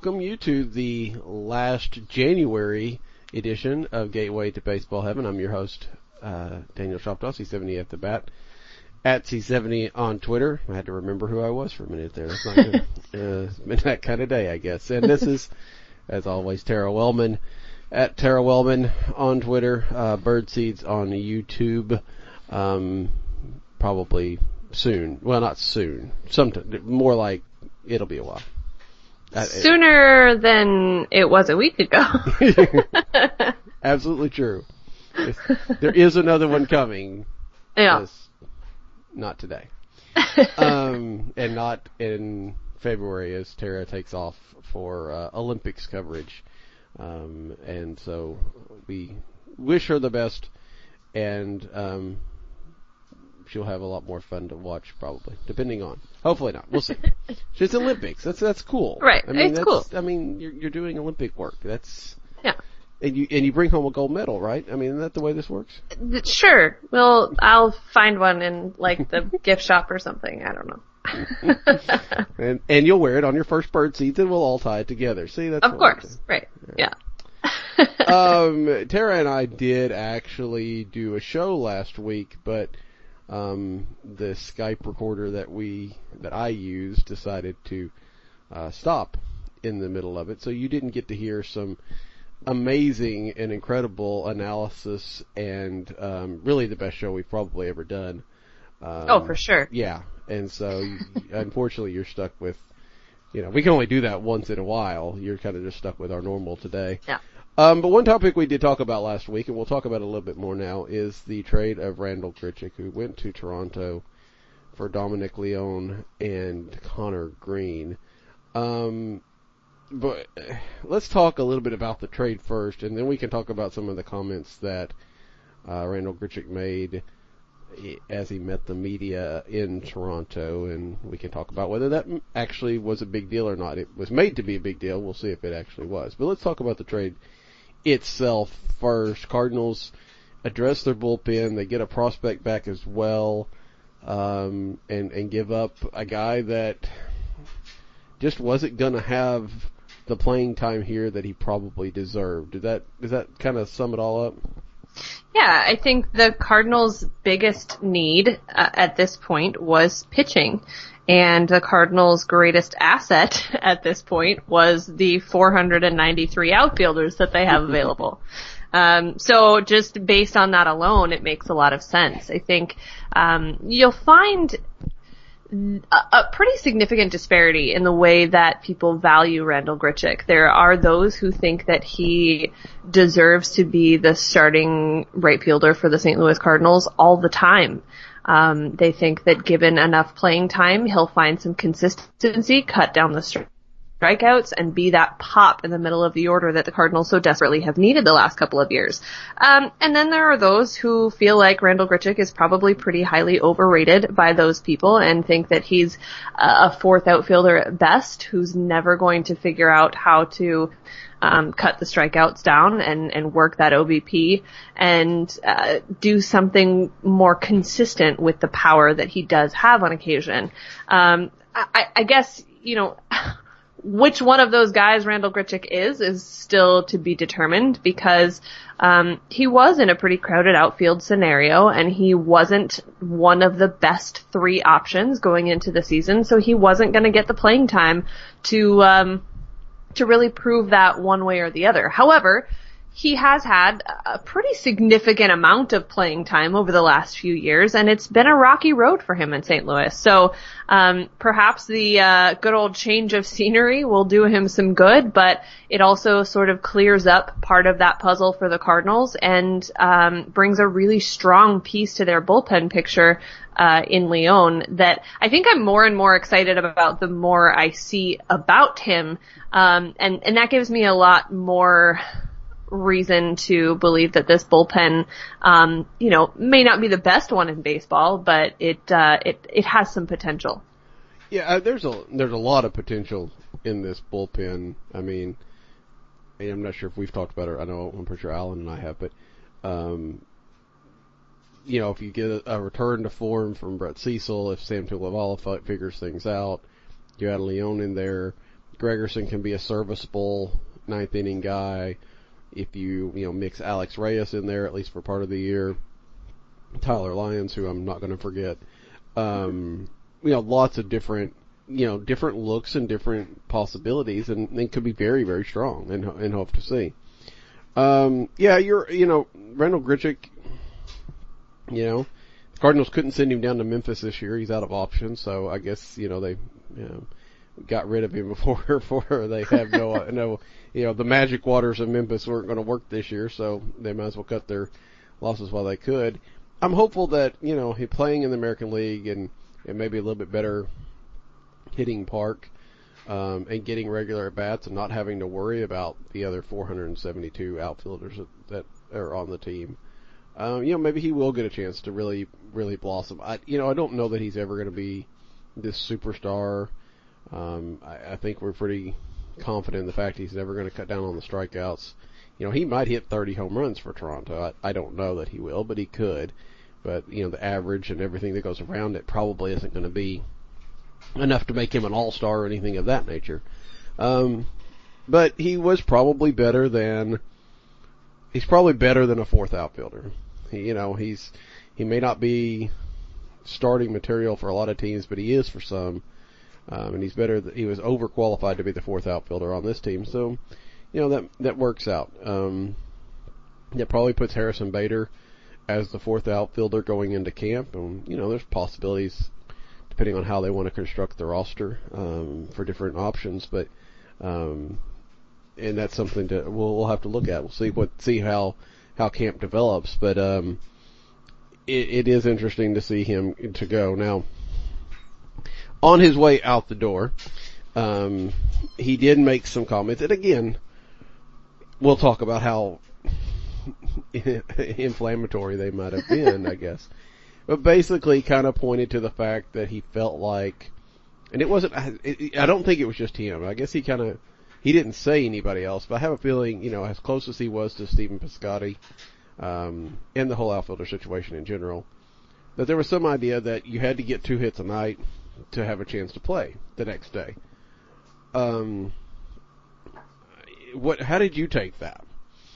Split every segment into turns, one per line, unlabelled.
welcome you to the last January edition of Gateway to Baseball Heaven. I'm your host, Daniel Shoptaw, C70 at the bat, at C70 on Twitter. I had to remember who I was for a minute there. That's not good. It's been that kind of day, I guess. And this is, as always, Tara Wellman, at Tara Wellman on Twitter, Birdseeds on YouTube, probably soon. Well, not soon. Sometime, more like it'll be a while.
Sooner than it was a week ago.
Absolutely true. There is another one coming.
Yeah.
Not today. And not in February as Tara takes off for Olympics coverage. And so we wish her the best, and she'll have a lot more fun to watch probably, depending on. Hopefully not. We'll see. It's Olympics. That's cool.
Right.
I mean,
it's cool.
I mean, you're doing Olympic work.
Yeah.
And you bring home a gold medal, right? I mean, isn't that the way this works?
Sure. Well, I'll find one in like the gift shop or something. I don't know.
and you'll wear it on your first Birdseeds, and we'll all tie it together. See, that's
of course. Right. Yeah.
Tara and I did actually do a show last week, but the Skype recorder that I used decided to stop in the middle of it, so you didn't get to hear some amazing and incredible analysis, and really the best show we've probably ever done.
For sure.
Yeah, and so unfortunately you're stuck with, we can only do that once in a while. You're kind of just stuck with our normal today.
Yeah.
But one topic we did talk about last week, and we'll talk about it a little bit more now, is the trade of Randal Grichuk, who went to Toronto for Dominic Leone and Connor Green. But let's talk a little bit about the trade first, and then we can talk about some of the comments that Randal Grichuk made as he met the media in Toronto, and we can talk about whether that actually was a big deal or not. It was made to be a big deal. We'll see if it actually was. But let's talk about the trade itself first. Cardinals address their bullpen. They get a prospect back as well, and give up a guy that just wasn't going to have the playing time here that he probably deserved. Does that kind of sum it all up?
Yeah, I think the Cardinals' biggest need at this point was pitching. And the Cardinals' greatest asset at this point was the 493 outfielders that they have available. So just based on that alone, it makes a lot of sense. I think you'll find a pretty significant disparity in the way that people value Randal Grichuk. There are those who think that he deserves to be the starting right fielder for the St. Louis Cardinals all the time. They think that given enough playing time, he'll find some consistency, cut down the strikeouts, and be that pop in the middle of the order that the Cardinals so desperately have needed the last couple of years. And then there are those who feel like Randal Grichuk is probably pretty highly overrated by those people and think that he's a fourth outfielder at best who's never going to figure out how to cut the strikeouts down and work that OBP and do something more consistent with the power that he does have on occasion. I guess, which one of those guys Randal Grichuk is still to be determined, because he was in a pretty crowded outfield scenario, and he wasn't one of the best three options going into the season, so he wasn't going to get the playing time to really prove that one way or the other. However, he has had a pretty significant amount of playing time over the last few years, and it's been a rocky road for him in St. Louis. So perhaps the good old change of scenery will do him some good, but it also sort of clears up part of that puzzle for the Cardinals and brings a really strong piece to their bullpen picture in Leone that I think I'm more and more excited about the more I see about him, and that gives me a lot more reason to believe that this bullpen, may not be the best one in baseball, but it has some potential.
Yeah, there's a lot of potential in this bullpen. I mean, I'm not sure if we've talked about it. I know I'm pretty sure Alan and I have, but if you get a return to form from Brett Cecil, if Sam Tuilavala figures things out, you add Leone in there. Gregerson can be a serviceable ninth inning guy. If you mix Alex Reyes in there, at least for part of the year, Tyler Lyons, who I'm not going to forget, lots of different looks and different possibilities, and they could be very, very strong and hope to see. Randal Grichuk, the Cardinals couldn't send him down to Memphis this year. He's out of options, so I guess, they, got rid of him before they have the magic waters of Memphis weren't going to work this year, so they might as well cut their losses while they could. I'm hopeful that, he playing in the American League and maybe a little bit better hitting park, and getting regular at bats and not having to worry about the other 472 outfielders that are on the team. Maybe he will get a chance to really, really blossom. I don't know that he's ever going to be this superstar. I think we're pretty confident in the fact he's never going to cut down on the strikeouts. He might hit 30 home runs for Toronto. I don't know that he will, but he could. But, the average and everything that goes around it probably isn't going to be enough to make him an all-star or anything of that nature. But he was probably better than a fourth outfielder. He may not be starting material for a lot of teams, but he is for some. And he's better. He was overqualified to be the fourth outfielder on this team, so that works out. That probably puts Harrison Bader as the fourth outfielder going into camp, and there's possibilities depending on how they want to construct the roster for different options, but and that's something we'll have to look at. We'll see how camp develops, but it is interesting to see him to go now. On his way out the door, he did make some comments, and again, we'll talk about how inflammatory they might have been, I guess. But basically kind of pointed to the fact that he felt like, and it wasn't, I don't think it was just him. I guess he didn't say anybody else, but I have a feeling, as close as he was to Stephen Piscotty, and the whole outfielder situation in general, that there was some idea that you had to get 2 hits a night to have a chance to play the next day. How did you take that?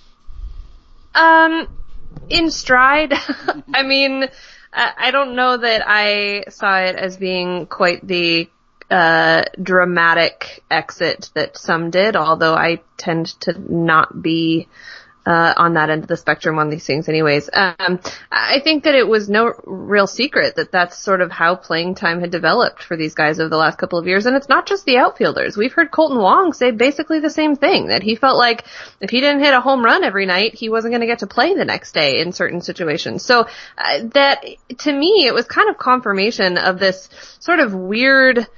In stride. I mean, I don't know that I saw it as being quite the dramatic exit that some did, although I tend to not be on that end of the spectrum on these things anyways. I think that it was no real secret that that's sort of how playing time had developed for these guys over the last couple of years. And it's not just the outfielders. We've heard Colton Wong say basically the same thing, that he felt like if he didn't hit a home run every night, he wasn't going to get to play the next day in certain situations. So that, to me, it was kind of confirmation of this sort of weird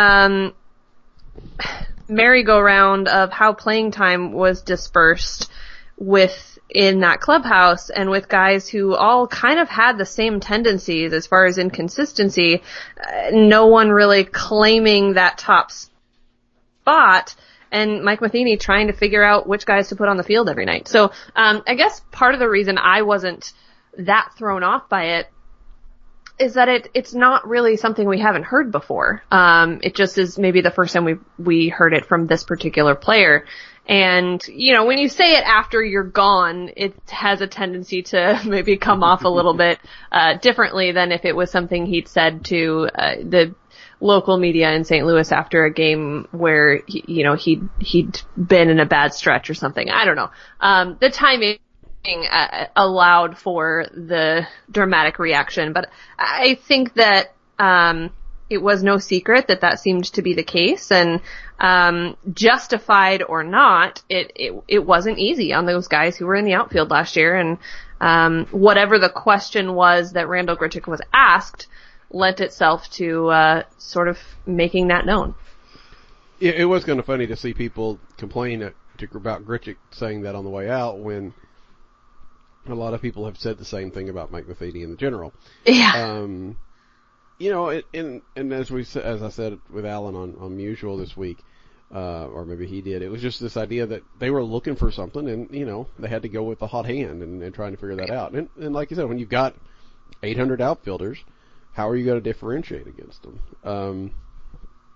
merry-go-round of how playing time was dispersed within that clubhouse, and with guys who all kind of had the same tendencies as far as inconsistency, no one really claiming that top spot, and Mike Matheny trying to figure out which guys to put on the field every night. So I guess part of the reason I wasn't that thrown off by it is that it's not really something we haven't heard before. It just is maybe the first time we heard it from this particular player. And, when you say it after you're gone, it has a tendency to maybe come off a little bit, differently than if it was something he'd said to, the local media in St. Louis after a game where, he'd been in a bad stretch or something. I don't know. The timing allowed for the dramatic reaction, but I think that, it was no secret that seemed to be the case, and justified or not, it wasn't easy on those guys who were in the outfield last year, and whatever the question was that Randal Grichuk was asked lent itself to sort of making that known.
Yeah, it was kind of funny to see people complain about Grichuk saying that on the way out, when a lot of people have said the same thing about Mike Matheny in general.
Yeah.
And as I said with Alan on Mutual this week, or maybe he did, it was just this idea that they were looking for something, and they had to go with the hot hand and trying to figure that out. And like you said, when you've got 800 outfielders, how are you going to differentiate against them?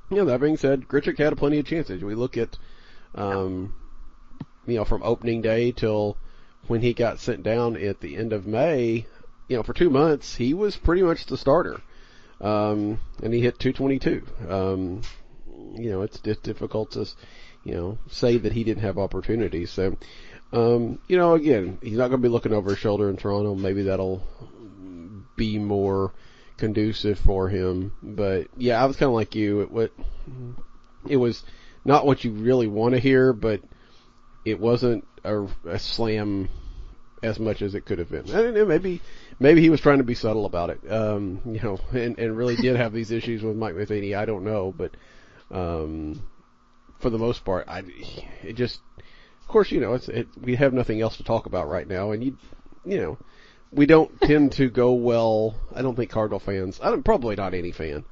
That being said, Grichuk had plenty of chances. We look at, from opening day till when he got sent down at the end of May, for 2 months, he was pretty much the starter. And he hit .222. It's difficult to, say that he didn't have opportunities. So, again, he's not going to be looking over his shoulder in Toronto. Maybe that'll be more conducive for him. But yeah, I was kind of like you. It was not what you really want to hear, but it wasn't a slam as much as it could have been. I don't know, maybe he was trying to be subtle about it, and really did have these issues with Mike Matheny. I don't know, but for the most part, of course, we have nothing else to talk about right now, and we don't tend to go well. I don't think Cardinal fans, probably not any fan,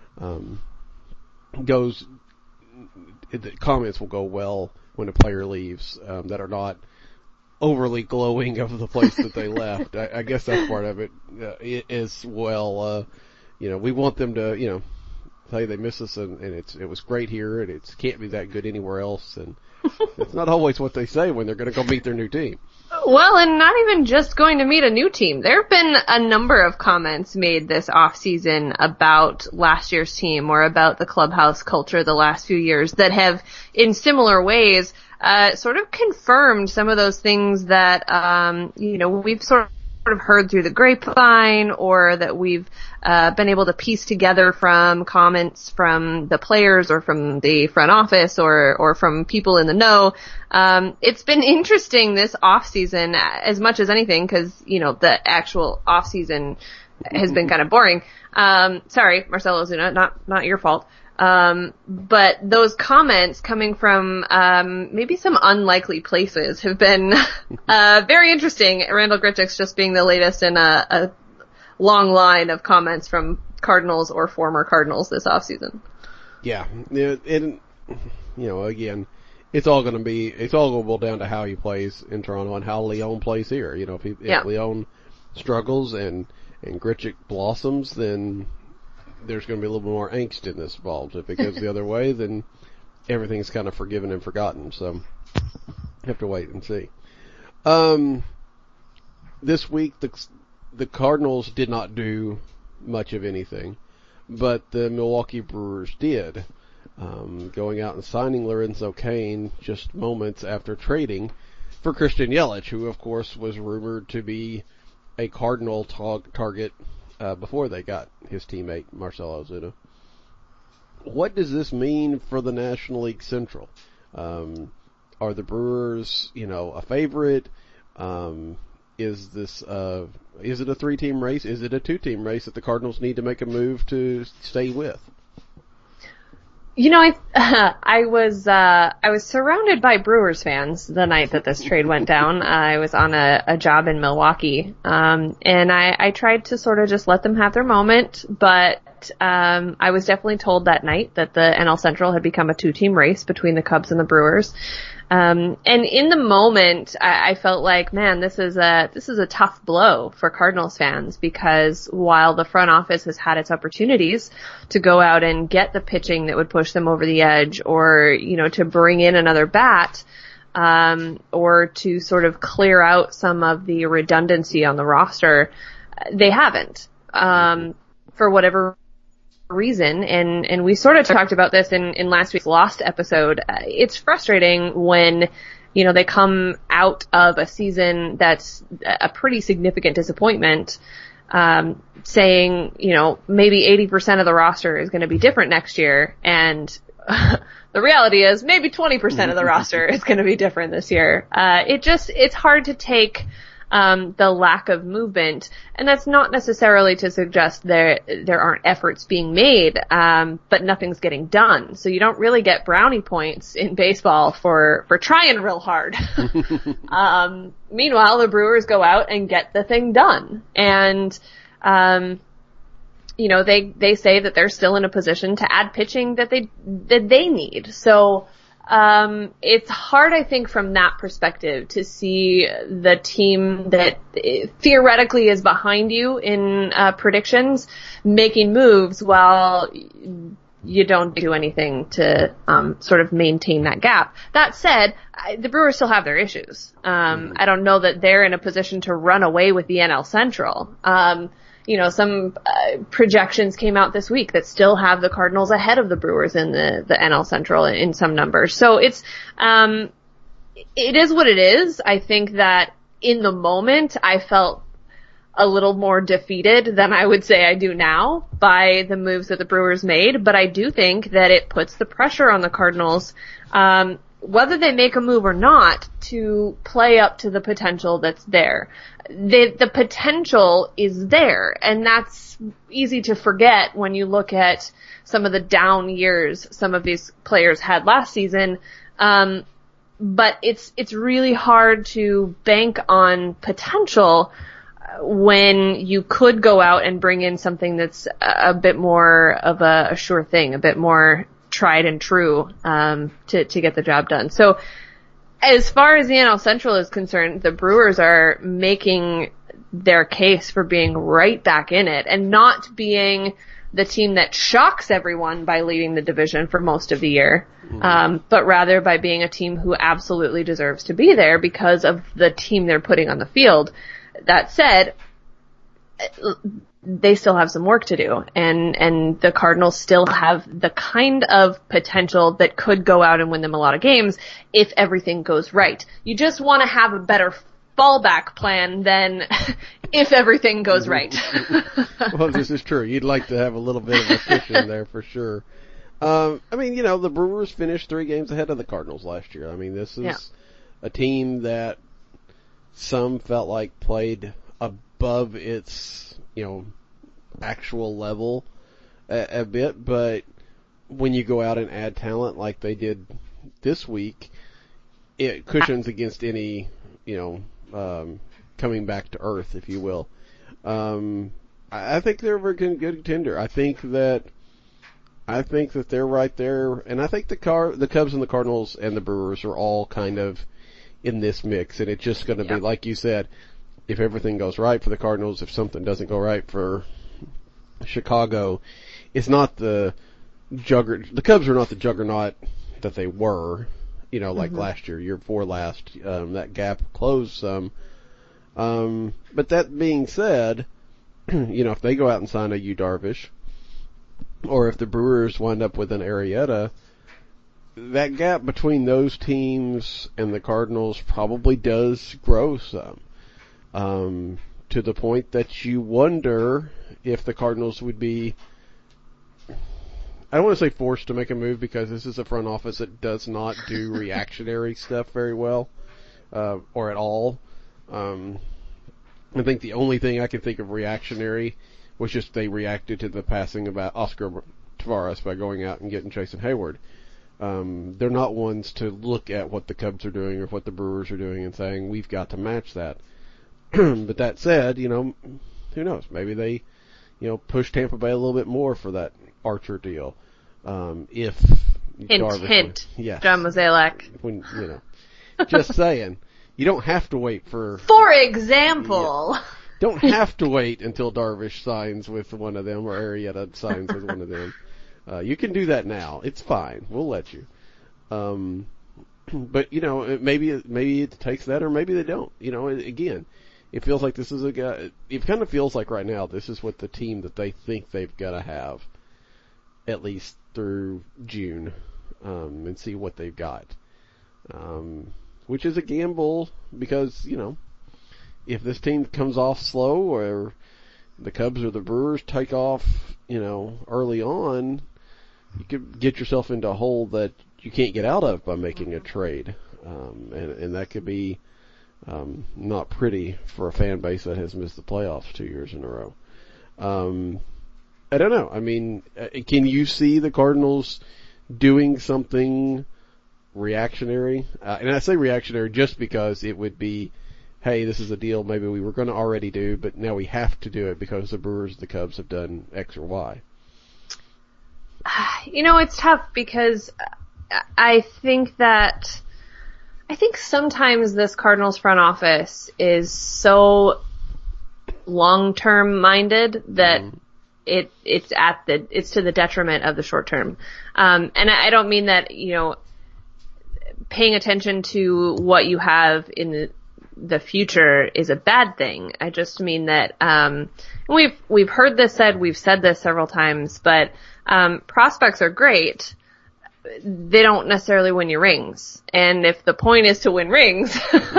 the comments will go well when a player leaves, that are not overly glowing of the place that they left. I guess that's part of it, as well. We want them to, say they miss us and it was great here and it can't be that good anywhere else. And it's not always what they say when they're going to go meet their new team.
Well, and not even just going to meet a new team. There have been a number of comments made this off-season about last year's team or about the clubhouse culture the last few years that have, in similar ways, sort of confirmed some of those things that, we've sort of heard through the grapevine or that we've been able to piece together from comments from the players or from the front office or from people in the know. It's been interesting this off season as much as anything because, the actual off season has been kind of boring. Sorry, Marcell Ozuna, not your fault. But those comments coming from, maybe some unlikely places have been, very interesting. Randal Grichuk's just being the latest in a long line of comments from Cardinals or former Cardinals this offseason.
Yeah. And, again, it's all going to boil down to how he plays in Toronto and how Leon plays here. If Leon struggles and Grichuk blossoms, then there's going to be a little bit more angst in this involved. If it goes the other way, then everything's kind of forgiven and forgotten. So, you have to wait and see. This week, the Cardinals did not do much of anything, but the Milwaukee Brewers did, going out and signing Lorenzo Cain just moments after trading for Christian Yelich, who, of course, was rumored to be a Cardinal target before they got his teammate, Marcell Ozuna. What does this mean for the National League Central? Are the Brewers, a favorite? Is it a 3-team race? Is it a 2-team race that the Cardinals need to make a move to stay with?
I was surrounded by Brewers fans the night that this trade went down. I was on a job in Milwaukee, and I tried to sort of just let them have their moment, but I was definitely told that night that the NL Central had become a 2-team race between the Cubs and the Brewers. And in the moment, I felt like, man, this is a tough blow for Cardinals fans because while the front office has had its opportunities to go out and get the pitching that would push them over the edge or, to bring in another bat, or to sort of clear out some of the redundancy on the roster, they haven't, for whatever reason, and we sort of talked about this in last week's Lost episode. It's frustrating when, they come out of a season that's a pretty significant disappointment, saying, maybe 80% of the roster is going to be different next year, and the reality is maybe 20% of the roster is going to be different this year. It's hard to take the lack of movement, and that's not necessarily to suggest there aren't efforts being made, but nothing's getting done. So you don't really get brownie points in baseball for trying real hard. Meanwhile, the Brewers go out and get the thing done, and they say that they're still in a position to add pitching that they need. So it's hard, I think, from that perspective to see the team that theoretically is behind you in predictions making moves while you don't do anything to sort of maintain that gap. That said, the Brewers still have their issues. I don't know that they're in a position to run away with the NL Central. Some projections came out this week that still have the Cardinals ahead of the Brewers in the NL Central in some numbers. So it is what it is. I think that in the moment I felt a little more defeated than I would say I do now by the moves that the Brewers made, but I do think that it puts the pressure on the Cardinals, whether they make a move or not, to play up to the potential that's there. The potential is there, and that's easy to forget when you look at some of the down years some of these players had last season. But it's really hard to bank on potential when you could go out and bring in something that's a bit more of a sure thing, a bit more tried and true, to get the job done. So as far as the NL Central is concerned, the Brewers are making their case for being right back in it and not being the team that shocks everyone by leading the division for most of the year, but rather by being a team who absolutely deserves to be there because of the team they're putting on the field. That said, they still have some work to do, and the Cardinals still have the kind of potential that could go out and win them a lot of games if everything goes right. You just want to have a better fallback plan than if everything goes right.
Well, this is true. You'd like to have a little bit of a cushion there for sure. The Brewers finished 3 games ahead of the Cardinals last year. I mean, this is a team that some felt like played above its, actual level a bit, but when you go out and add talent like they did this week, it cushions against any, coming back to earth, if you will. I think they're a very good contender. I think that they're right there, and I think the Cubs and the Cardinals and the Brewers are all kind of in this mix, and it's just going to be, like you said, if everything goes right for the Cardinals, if something doesn't go right for Chicago, it's not the Cubs are not the juggernaut that they were, like last year before last. That gap closed some. But that being said, if they go out and sign a Yu Darvish, or if the Brewers wind up with an Arrieta, that gap between those teams and the Cardinals probably does grow some. To the point that you wonder if the Cardinals would be, I don't want to say forced to make a move, because this is a front office that does not do reactionary stuff very well, or at all. I think the only thing I can think of reactionary was just they reacted to the passing about Oscar Taveras by going out and getting Jason Hayward. They're not ones to look at what the Cubs are doing or what the Brewers are doing and saying, we've got to match that. But that said, who knows? Maybe they, push Tampa Bay a little bit more for that Archer deal. If
hint,
yes,
John Mozeliak.
When just saying, you don't have to wait for
example.
Don't have to wait until Darvish signs with one of them or Arrieta signs with one of them. You can do that now. It's fine. We'll let you. But maybe it takes that, or maybe they don't. Again, it feels like this is a guy. It kind of feels like right now this is what the team that they think they've got to have, at least through June, and see what they've got. Which is a gamble, because if this team comes off slow, or the Cubs or the Brewers take off, early on, you could get yourself into a hole that you can't get out of by making a trade. And that could be not pretty for a fan base that has missed the playoffs 2 years in a row. I don't know. I mean, can you see the Cardinals doing something reactionary? And I say reactionary just because it would be, hey, this is a deal maybe we were going to already do, but now we have to do it because the Brewers and the Cubs have done X or Y.
It's tough, because I think sometimes this Cardinals front office is so long-term minded that it's to the detriment of the short term. And I don't mean that, paying attention to what you have in the future is a bad thing. I just mean that, we've heard this said, we've said this several times, but, prospects are great. They don't necessarily win you rings. And if the point is to win rings,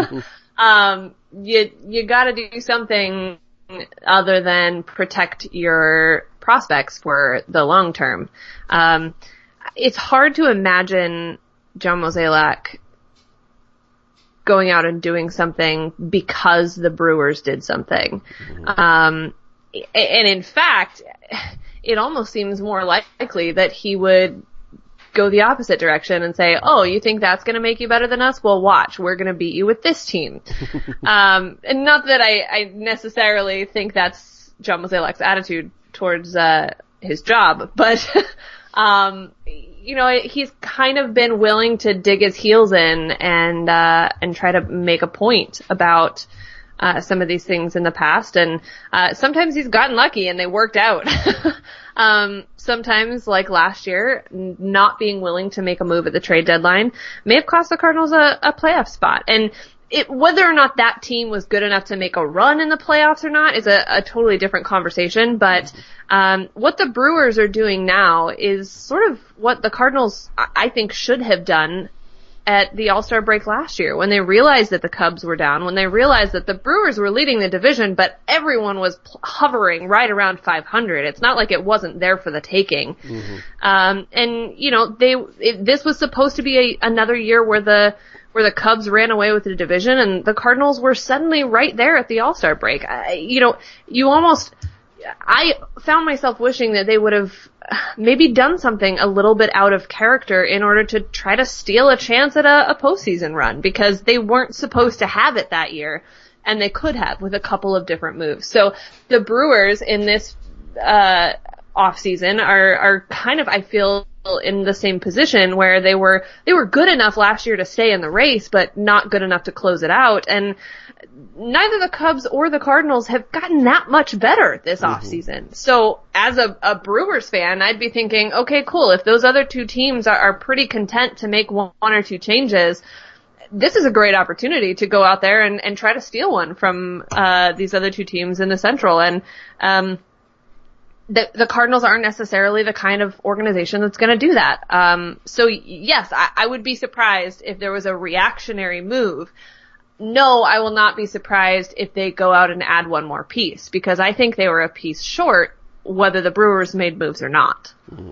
you gotta do something other than protect your prospects for the long term. It's hard to imagine John Mozeliak going out and doing something because the Brewers did something. And in fact, it almost seems more likely that he would go the opposite direction and say, oh, you think that's going to make you better than us? Well, watch, we're going to beat you with this team. And not that I necessarily think that's John Mozeliak's attitude towards his job, but he's kind of been willing to dig his heels in and try to make a point about some of these things in the past, and sometimes he's gotten lucky and they worked out. Sometimes, like last year, not being willing to make a move at the trade deadline may have cost the Cardinals a playoff spot. And whether or not that team was good enough to make a run in the playoffs or not is a totally different conversation. But what the Brewers are doing now is sort of what the Cardinals, I think, should have done at the All-Star break last year, when they realized that the Cubs were down, when they realized that the Brewers were leading the division, but everyone was hovering right around 500. It's not like it wasn't there for the taking. This was supposed to be another year where the Cubs ran away with the division, and the Cardinals were suddenly right there at the All-Star break. I found myself wishing that they would have maybe done something a little bit out of character in order to try to steal a chance at a postseason run, because they weren't supposed to have it that year, and they could have with a couple of different moves. So the Brewers in this offseason are kind of, I feel, in the same position where they were good enough last year to stay in the race, but not good enough to close it out. And neither the Cubs or the Cardinals have gotten that much better this offseason. So as a Brewers fan, I'd be thinking, okay, cool. If those other two teams are pretty content to make one or two changes, this is a great opportunity to go out there and try to steal one from these other two teams in the Central. And the Cardinals aren't necessarily the kind of organization that's going to do that. So yes, I would be surprised if there was a reactionary move. No, I will not be surprised if they go out and add one more piece, because I think they were a piece short, whether the Brewers made moves or not.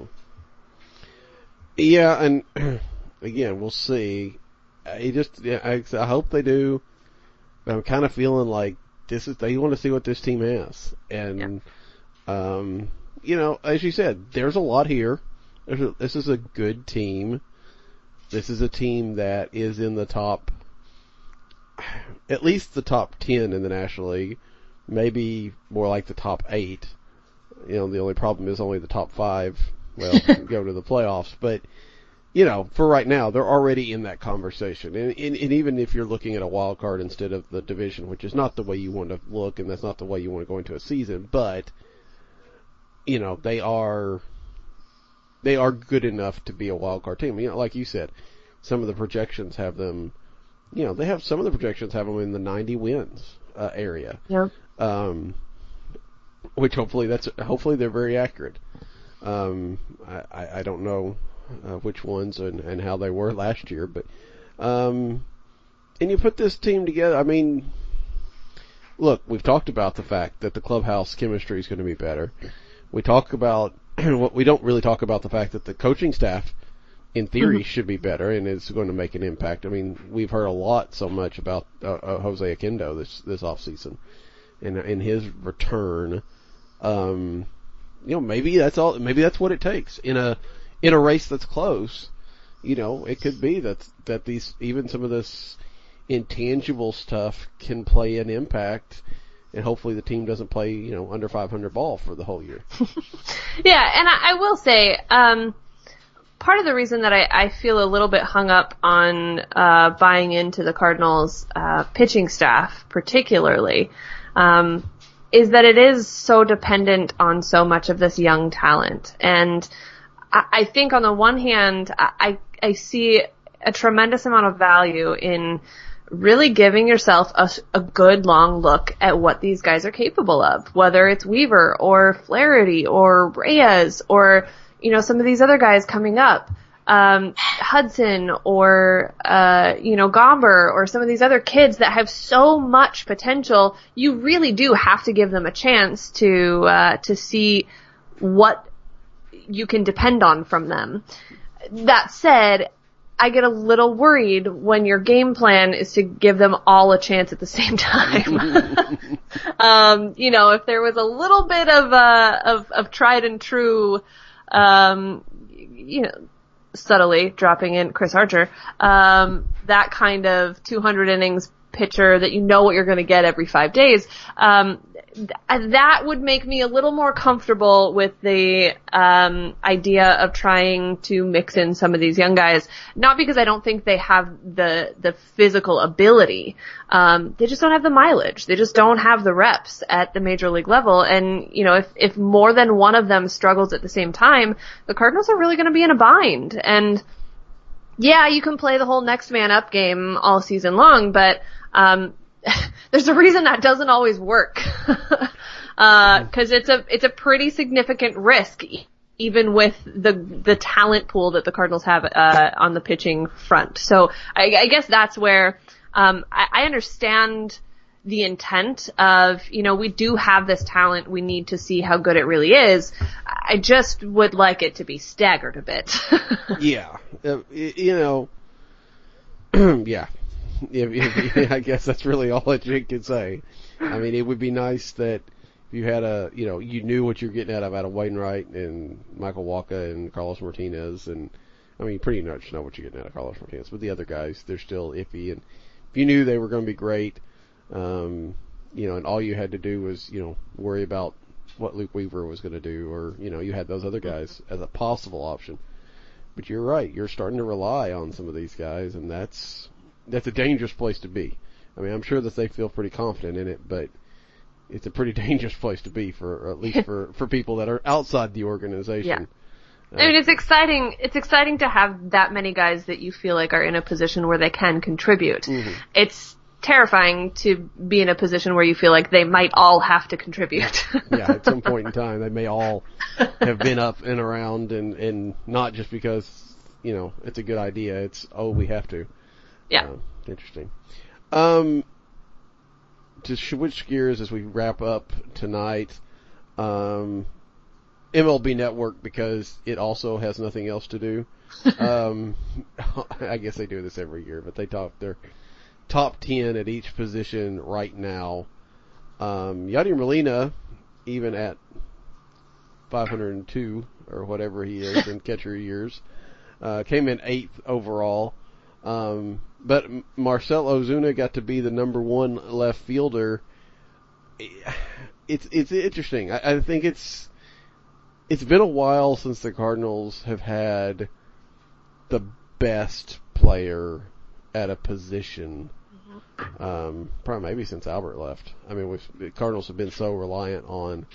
Yeah, and again, we'll see. I hope they do. But I'm kind of feeling like they want to see what this team has. And, as you said, there's a lot here. This is a good team. This is a team that is in the top, at least the top 10 in the National League, maybe more like the top 8. The only problem is only the top 5, go to the playoffs. But, for right now, they're already in that conversation. And even if you're looking at a wild card instead of the division, which is not the way you want to look, and that's not the way you want to go into a season, but, they are good enough to be a wild card team. Like you said, some of the projections have them, some of the projections have them in the 90 wins area.
Yeah.
Which hopefully they're very accurate. I don't know which ones and how they were last year, but and you put this team together. I mean, look, we've talked about the fact that the clubhouse chemistry is going to be better. We talk about what we don't really talk about the fact that the coaching staff, in theory, should be better and it's going to make an impact. I mean, we've heard a lot so much about Jose Oquendo this offseason and his return. Maybe that's all. Maybe that's what it takes in a race that's close. It could be that these, even some of this intangible stuff can play an impact. And hopefully the team doesn't play, under 500 ball for the whole year.
Yeah, and I will say, part of the reason that I feel a little bit hung up on buying into the Cardinals pitching staff particularly is that it is so dependent on so much of this young talent. And I think on the one hand, I see a tremendous amount of value in really giving yourself a good long look at what these guys are capable of, whether it's Weaver or Flaherty or Reyes or, some of these other guys coming up, Hudson or, Gomber or some of these other kids that have so much potential. You really do have to give them a chance to see what you can depend on from them. That said, I get a little worried when your game plan is to give them all a chance at the same time. If there was a little bit of tried and true, subtly dropping in Chris Archer, that kind of 200 innings pitcher that you know what you're going to get every 5 days, that would make me a little more comfortable with the idea of trying to mix in some of these young guys. Not because I don't think they have the physical ability. They just don't have the mileage. They just don't have the reps at the major league level. And, if more than one of them struggles at the same time, the Cardinals are really going to be in a bind. And yeah, you can play the whole next man up game all season long, but there's a reason that doesn't always work. Cause it's a pretty significant risk, even with the talent pool that the Cardinals have, on the pitching front. So I guess that's where, I understand the intent of, we do have this talent. We need to see how good it really is. I just would like it to be staggered a bit.
Yeah. Yeah. I guess that's really all that you can say. I mean, it would be nice that you had you knew what you're getting out of Adam Wainwright and Michael Wacha and Carlos Martinez, and I mean, you pretty much know what you're getting out of Carlos Martinez. But the other guys, they're still iffy, and if you knew they were going to be great, and all you had to do was, worry about what Luke Weaver was going to do, or, you had those other guys as a possible option. But you're right, you're starting to rely on some of these guys, and that's a dangerous place to be. I mean, I'm sure that they feel pretty confident in it, but it's a pretty dangerous place to be at least for people that are outside the organization.
Yeah. I mean, it's exciting. It's exciting to have that many guys that you feel like are in a position where they can contribute. Mm-hmm. It's terrifying to be in a position where you feel like they might all have to contribute.
Yeah, at some point in time, they may all have been up and around, and not just because, it's a good idea. It's, we have to.
Yeah.
Interesting. To switch gears as we wrap up tonight, MLB Network, because it also has nothing else to do. I guess they do this every year, but they talk their top 10 at each position right now. Yadier Molina, even at 502 or whatever he is in catcher years, came in 8th overall. But Marcell Ozuna got to be the number 1 left fielder. It's interesting. I think it's been a while since the Cardinals have had the best player at a position. Probably maybe since Albert left. I mean, the Cardinals have been so reliant on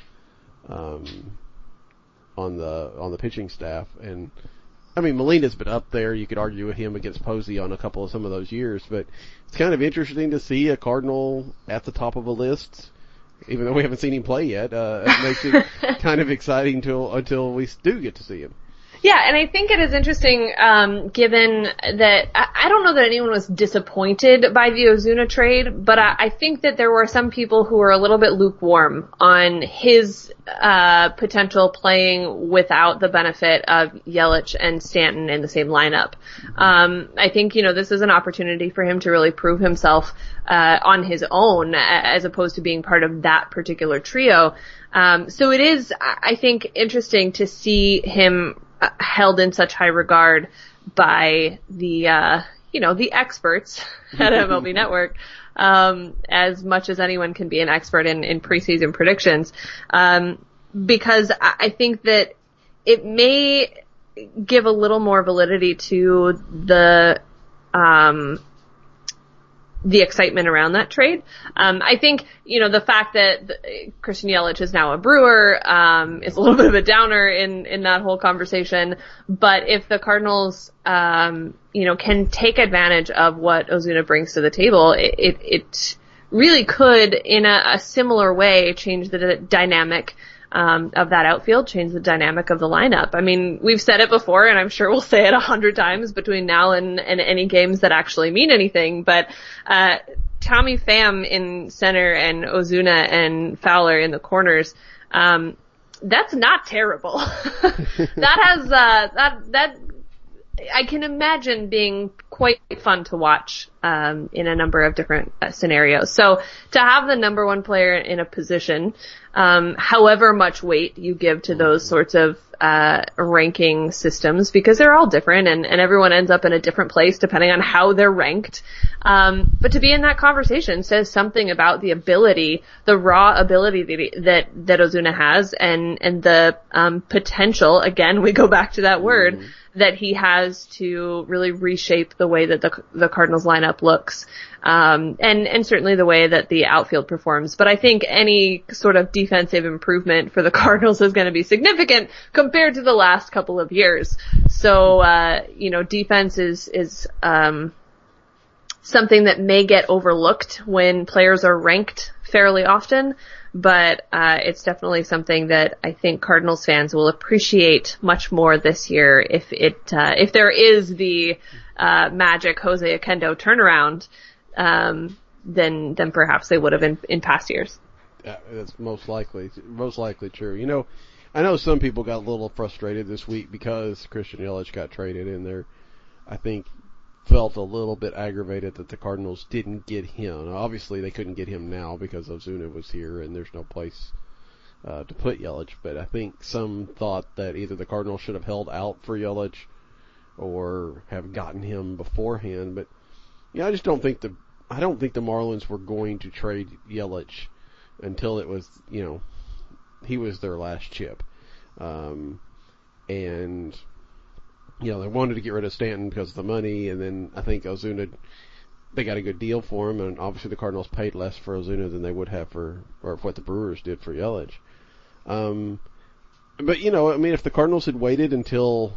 the pitching staff, and I mean, Molina's been up there. You could argue with him against Posey on some of those years, but it's kind of interesting to see a Cardinal at the top of a list, even though we haven't seen him play yet. It makes it kind of exciting until we do get to see him.
Yeah, and I think it is interesting, given that I don't know that anyone was disappointed by the Ozuna trade, but I think that there were some people who were a little bit lukewarm on his potential playing without the benefit of Yelich and Stanton in the same lineup. I think, this is an opportunity for him to really prove himself on his own, as opposed to being part of that particular trio. So it is, I think, interesting to see him held in such high regard by the experts at MLB Network, as much as anyone can be an expert in preseason predictions, because I think that it may give a little more validity to the the excitement around that trade. I think, the fact that Christian Yelich is now a Brewer, is a little bit of a downer in that whole conversation. But if the Cardinals, can take advantage of what Ozuna brings to the table, it really could, in a similar way, change the dynamic of that outfield, change the dynamic of the lineup. I mean, we've said it before, and I'm sure we'll say it 100 times between now and any games that actually mean anything, but Tommy Pham in center and Ozuna and Fowler in the corners, that's not terrible. That I can imagine being quite fun to watch in a number of different scenarios. So to have the number one player in a position, however much weight you give to those sorts of ranking systems, because they're all different and everyone ends up in a different place depending on how they're ranked. But to be in that conversation says something about the ability, the raw ability that Ozuna has and the potential, again, we go back to that word, that he has to really reshape the way that the Cardinals lineup looks, and certainly the way that the outfield performs. But I think any sort of defensive improvement for the Cardinals is going to be significant compared to the last couple of years. So, defense is something that may get overlooked when players are ranked fairly often. But it's definitely something that I think Cardinals fans will appreciate much more this year if there is the magic Jose Oquendo turnaround than perhaps they would have in past years.
Yeah, that's most likely true. I know some people got a little frustrated this week because Christian Yelich got traded, and I think felt a little bit aggravated that the Cardinals didn't get him. Now, obviously, they couldn't get him now because Ozuna was here and there's no place to put Yelich. But I think some thought that either the Cardinals should have held out for Yelich or have gotten him beforehand. But I just don't think the Marlins were going to trade Yelich until it was he was their last chip, and they wanted to get rid of Stanton because of the money, and then I think Ozuna, they got a good deal for him, and obviously the Cardinals paid less for Ozuna than they would have or what the Brewers did for Yelich. But if the Cardinals had waited until,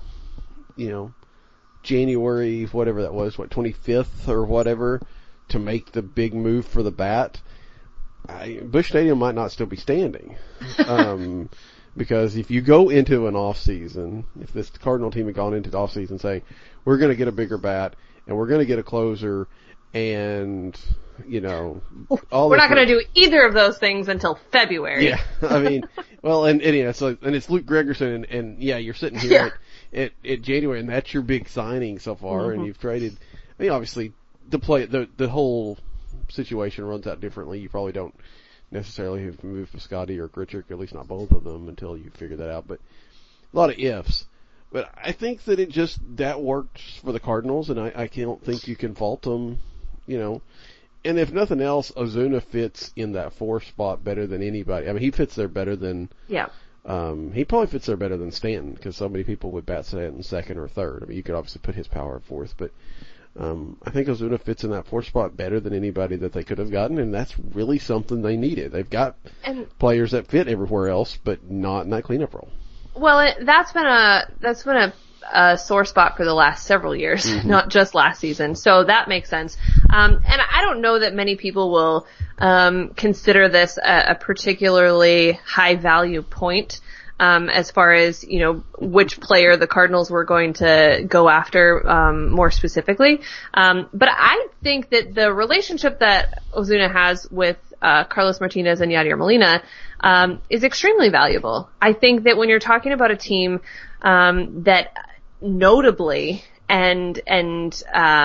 January, whatever that was, 25th or whatever, to make the big move for the bat, Busch Stadium might not still be standing. Because if you go into an off season, if this Cardinal team had gone into the off season saying, we're going to get a bigger bat and we're going to get a closer and, all
we're not going to do either of those things until February.
Yeah. I mean, well, and it's Luke Gregerson and you're sitting here at January and that's your big signing so far and you've traded, obviously the whole situation runs out differently. You probably don't necessarily have moved Piscotty or Grichuk, at least not both of them, until you figure that out. But a lot of ifs. But I think that that worked for the Cardinals, and I don't think you can fault them, And if nothing else, Ozuna fits in that 4 spot better than anybody. I mean, he fits there better than...
Yeah.
He probably fits there better than Stanton, because so many people would bat Stanton second or third. I mean, you could obviously put his power at fourth, but... I think Ozuna fits in that 4 spot better than anybody that they could have gotten, and that's really something they needed. They've got players that fit everywhere else, but not in that cleanup role.
Well, that's been a sore spot for the last several years, not just last season. So that makes sense. And I don't know that many people will consider this a particularly high value point. As far as, which player the Cardinals were going to go after, more specifically. But I think that the relationship that Ozuna has with, Carlos Martinez and Yadier Molina, is extremely valuable. I think that when you're talking about a team, that notably and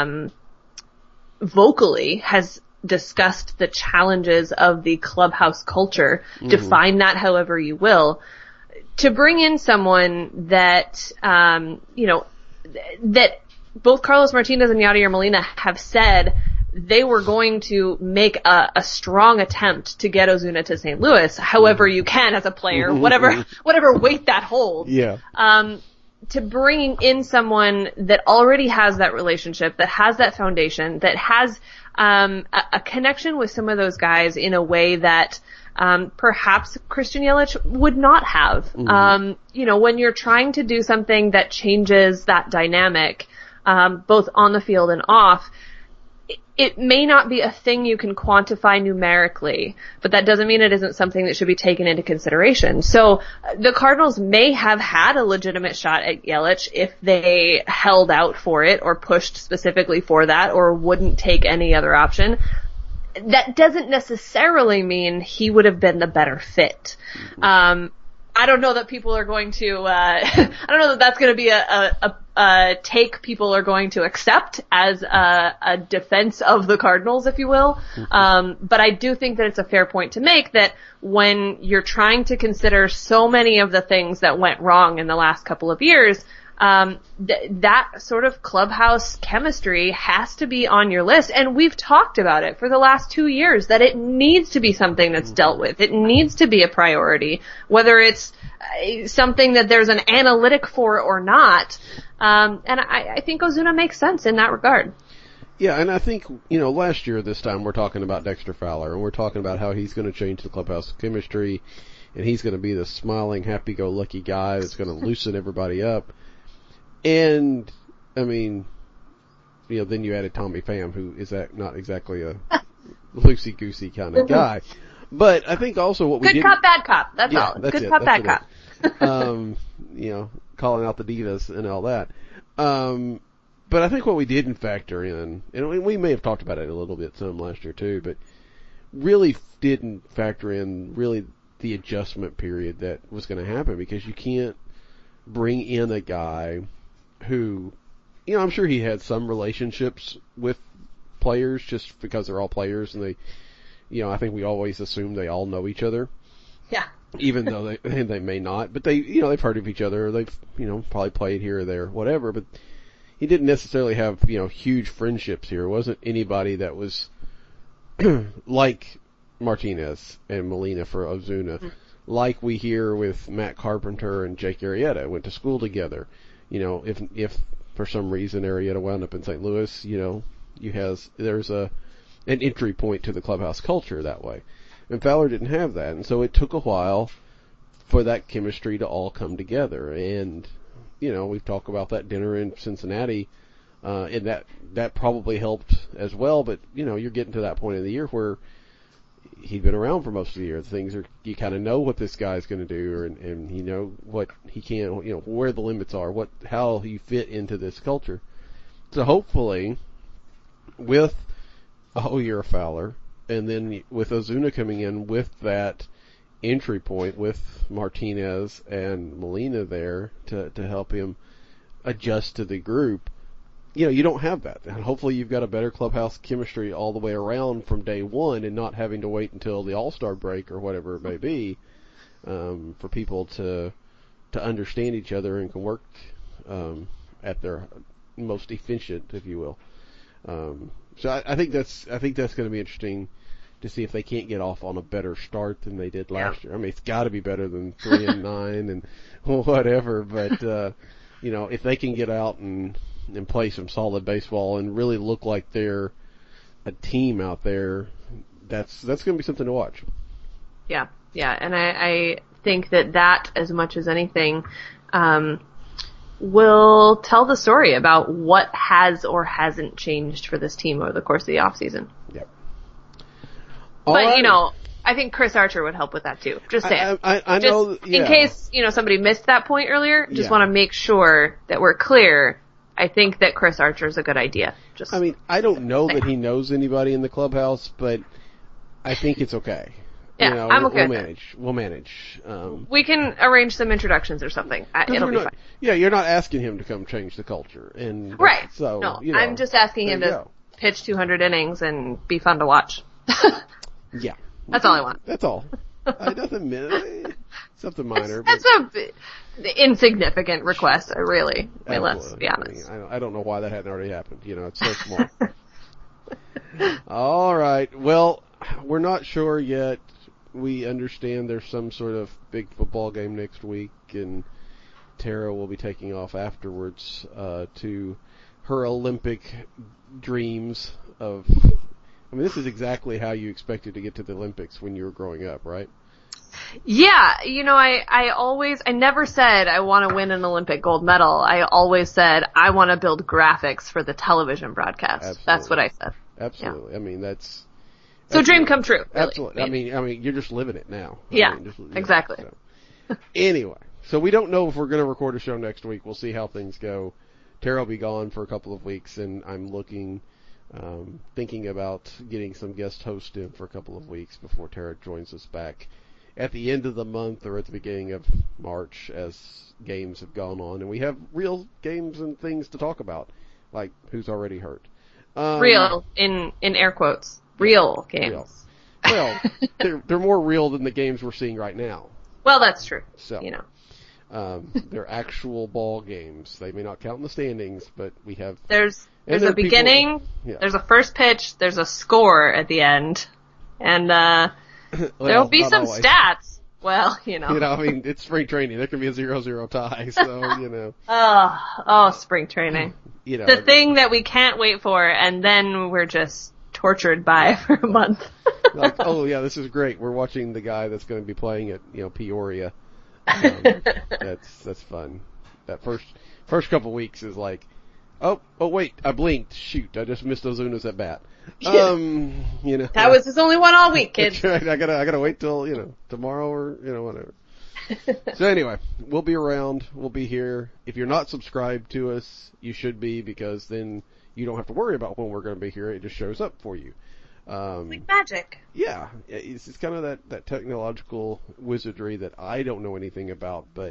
vocally has discussed the challenges of the clubhouse culture, define that however you will, to bring in someone that, that both Carlos Martinez and Yadier Molina have said they were going to make a strong attempt to get Ozuna to St. Louis, however you can as a player, whatever weight that holds.
Yeah.
to bringing in someone that already has that relationship, that has that foundation, that has a connection with some of those guys in a way that perhaps Christian Yelich would not have. Mm-hmm. When you're trying to do something that changes that dynamic, both on the field and off, it may not be a thing you can quantify numerically, but that doesn't mean it isn't something that should be taken into consideration. So the Cardinals may have had a legitimate shot at Yelich if they held out for it or pushed specifically for that or wouldn't take any other option. That doesn't necessarily mean he would have been the better fit. I don't know that people are going to, I don't know that that's going to be a take people are going to accept as a defense of the Cardinals, if you will. But I do think that it's a fair point to make that when you're trying to consider so many of the things that went wrong in the last couple of years, that sort of clubhouse chemistry has to be on your list. And we've talked about it for the last 2 years that it needs to be something that's dealt with. It needs to be a priority, whether it's something that there's an analytic for or not. And I think Ozuna makes sense in that regard.
Yeah, and I think, last year this time we're talking about Dexter Fowler, and we're talking about how he's going to change the clubhouse chemistry, and he's going to be the smiling, happy-go-lucky guy that's going to loosen everybody up. And, then you added Tommy Pham, who is not exactly a loosey-goosey kind of guy. But I think also what we
Good cop, bad cop. That's all. Good cop, bad cop.
Calling out the divas and all that. But I think what we didn't factor in, and we may have talked about it a little bit some last year too, but really didn't factor in really the adjustment period that was going to happen, because you can't bring in a guy who, I'm sure he had some relationships with players just because they're all players and they, I think we always assume they all know each other.
Yeah.
Even though they may not, but they've heard of each other, they've, probably played here or there, whatever, but he didn't necessarily have, huge friendships here. It wasn't anybody that was like Martinez and Molina for Ozuna, like we hear with Matt Carpenter and Jake Arrieta, went to school together. If for some reason Arrieta wound up in St. Louis, there's an entry point to the clubhouse culture that way. And Fowler didn't have that, and so it took a while for that chemistry to all come together. And, we've talked about that dinner in Cincinnati, and that probably helped as well, but, you're getting to that point in the year where he'd been around for most of the year. You kind of know what this guy's going to do, and you know what he can, where the limits are, how you fit into this culture. So hopefully, with a whole year of Fowler, and then with Ozuna coming in with that entry point with Martinez and Molina there to help him adjust to the group, you don't have that. And hopefully you've got a better clubhouse chemistry all the way around from day one and not having to wait until the All-Star break or whatever it may be for people to understand each other and can work at their most efficient, if you will. So I think that's going to be interesting to see if they can't get off on a better start than they did last year. I mean, it's got to be better than 3-9 and whatever, but if they can get out and play some solid baseball and really look like they're a team out there, that's going to be something to watch.
Yeah, and I think that as much as anything will tell the story about what has or hasn't changed for this team over the course of the offseason.
Yep.
But, I think Chris Archer would help with that too. Just saying.
I know.
In case, somebody missed that point earlier, just want to make sure that we're clear. I think that Chris Archer is a good idea.
I don't know that he knows anybody in the clubhouse, but I think it's okay.
Yeah, I'm okay.
We'll manage.
We can arrange some introductions or something. It'll be fine.
Yeah, you're not asking him to come change the culture, and
right.
So
no, I'm just asking him to pitch 200 innings and be fun to watch.
Yeah,
that's all I want.
That's all. Something minor.
That's a insignificant request, really. Let's be honest.
I don't know why that hadn't already happened. It's so small. All right. Well, we're not sure yet. We understand there's some sort of big football game next week, and Tara will be taking off afterwards to her Olympic dreams of... I mean, this is exactly how you expected to get to the Olympics when you were growing up, right?
Yeah, I never said I want to win an Olympic gold medal. I always said I want to build graphics for the television broadcast.
Absolutely.
That's what I said.
Absolutely. Yeah. I mean, that's
dream come true. Really.
Absolutely. I mean, you're just living it now.
Yeah, exactly.
So. Anyway, so we don't know if we're going to record a show next week. We'll see how things go. Tara will be gone for a couple of weeks, and I'm thinking about getting some guest hosts in for a couple of weeks before Tara joins us back at the end of the month or at the beginning of March as games have gone on, and we have real games and things to talk about, like Who's Already Hurt.
Real, in air quotes. Real games.
Real. Well, they're more real than the games we're seeing right now.
Well, that's true.
So, they're actual ball games. They may not count in the standings, but we have...
There's a beginning, there's a first pitch, there's a score at the end, and there'll be some always. Stats. Well,
I mean, it's spring training. There can be a 0-0 tie, so,
Oh, spring training. The thing that we can't wait for, and then we're just tortured by for a month.
Like, oh yeah, this is great. We're watching the guy that's going to be playing at, Peoria. That's fun. That first couple weeks is like, oh wait, I blinked. Shoot, I just missed Ozuna's at bat.
That was his only one all week, kids.
Right. I gotta wait till, tomorrow or, whatever. So anyway, we'll be around. We'll be here. If you're not subscribed to us, you should be, because then you don't have to worry about when we're going to be here. It just shows up for you.
Like magic.
Yeah. It's kind of that technological wizardry that I don't know anything about, but,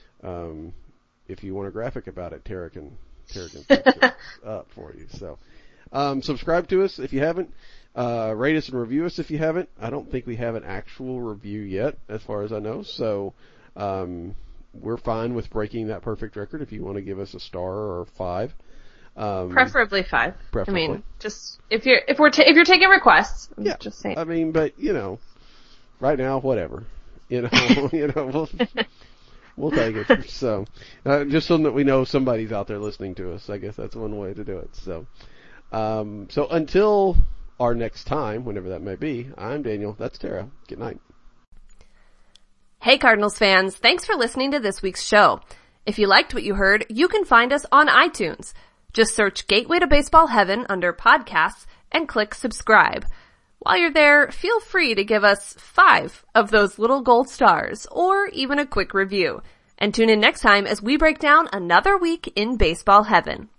if you want a graphic about it, Tara can fix it up for you. So, subscribe to us if you haven't. Rate us and review us if you haven't. I don't think we have an actual review yet, as far as I know. So, we're fine with breaking that perfect record if you want to give us a star or 5.
Preferably 5.
Preferably.
I mean, just if you're taking requests, I'm just saying.
I mean, but right now, whatever. We'll take it. So, just so that we know somebody's out there listening to us. I guess that's one way to do it. So, so until our next time, whenever that may be, I'm Daniel. That's Tara. Good night.
Hey Cardinals fans, thanks for listening to this week's show. If you liked what you heard, you can find us on iTunes. Just search Gateway to Baseball Heaven under podcasts and click subscribe. While you're there, feel free to give us 5 of those little gold stars or even a quick review. And tune in next time as we break down another week in baseball heaven.